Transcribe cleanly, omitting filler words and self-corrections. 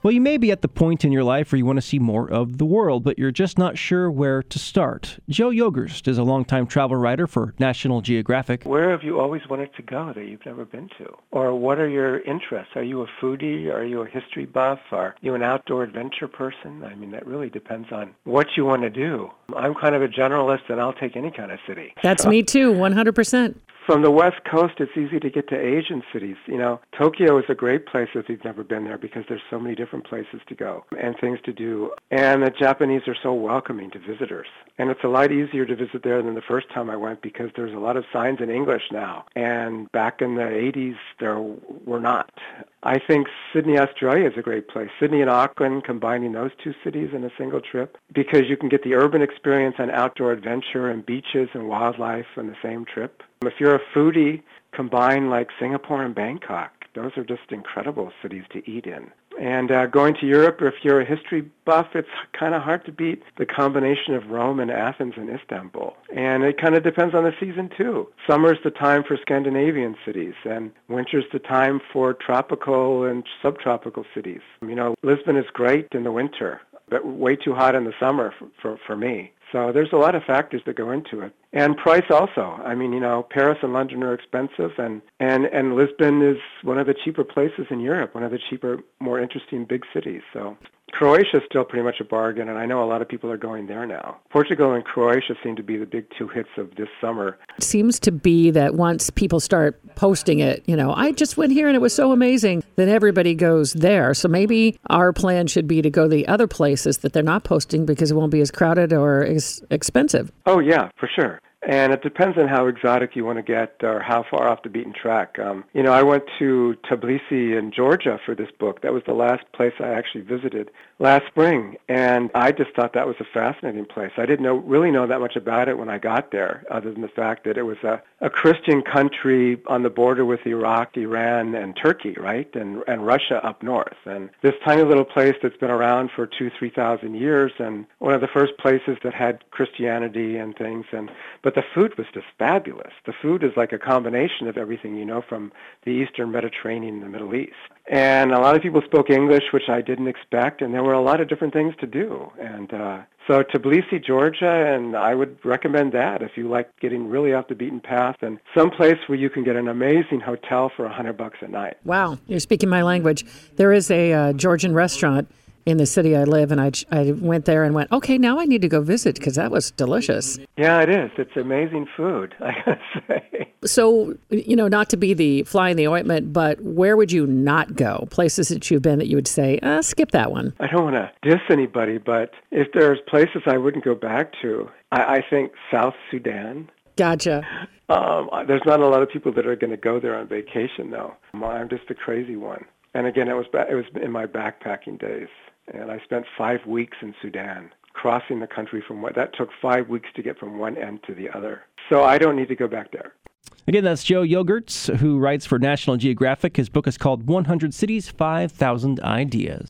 Well, you may be at the point in your life where you want to see more of the world, but you're just not sure where to start. Joe Yogerst is a longtime travel writer for National Geographic. Where have you always wanted to go that you've never been to? Or what are your interests? Are you a foodie? Are you a history buff? Are you an outdoor adventure person? I mean, that really depends on what you want to do. I'm kind of a generalist, and I'll take any kind of city. That's me too, 100%. From the West Coast, it's easy to get to Asian cities. You know, Tokyo is a great place if you've never been there because there's so many different places to go and things to do. And the Japanese are so welcoming to visitors. And it's a lot easier to visit there than the first time I went because there's a lot of signs in English now. And back in the 80s, there were not. I think Sydney, Australia is a great place. Sydney and Auckland, combining those two cities in a single trip because you can get the urban experience and outdoor adventure and beaches and wildlife on the same trip. If you're a foodie, combine like Singapore and Bangkok. Those are just incredible cities to eat in. And going to Europe, if you're a history buff, it's kind of hard to beat the combination of Rome and Athens and Istanbul. And it kind of depends on the season, too. Summer's the time for Scandinavian cities, and winter's the time for tropical and subtropical cities. You know, Lisbon is great in the winter, but way too hot in the summer for me. So there's a lot of factors that go into it. And price also. I mean, you know, Paris and London are expensive, and Lisbon is one of the cheaper places in Europe, one of the cheaper, more interesting big cities. So Croatia is still pretty much a bargain, and I know a lot of people are going there now. Portugal and Croatia seem to be the big two hits of this summer. It seems to be that once people start posting it, you know, I just went here and it was so amazing, then everybody goes there. So maybe our plan should be to go to the other places that they're not posting because it won't be as crowded or as expensive. Oh, yeah, for sure. And it depends on how exotic you want to get or how far off the beaten track. You know, I went to Tbilisi in Georgia for this book. That was the last place I actually visited last spring. And I just thought that was a fascinating place. I didn't really know that much about it when I got there, other than the fact that it was a Christian country on the border with Iraq, Iran, and Turkey, right? And Russia up north. And this tiny little place that's been around for 2,000-3,000 years, and one of the first places that had Christianity and things. But the food was just fabulous. The food is like a combination of everything you know from the Eastern Mediterranean and the Middle East. And a lot of people spoke English, which I didn't expect, and there were a lot of different things to do. And so Tbilisi, Georgia, and I would recommend that if you like getting really off the beaten path and someplace where you can get an amazing hotel for $100 a night. Wow, you're speaking my language. There is a Georgian restaurant in the city I live, and I went there and went, okay, now I need to go visit because that was delicious. Yeah, it is. It's amazing food, I gotta say. So, you know, not to be the fly in the ointment, but where would you not go? Places that you've been that you would say, skip that one. I don't want to diss anybody, but if there's places I wouldn't go back to, I think South Sudan. Gotcha. There's not a lot of people that are going to go there on vacation, though. I'm just a crazy one. And again, it was in my backpacking days. And I spent 5 weeks in Sudan, crossing the country that took 5 weeks to get from one end to the other. So I don't need to go back there. Again, that's Joe Yogerts, who writes for National Geographic. His book is called 100 Cities, 5,000 Ideas.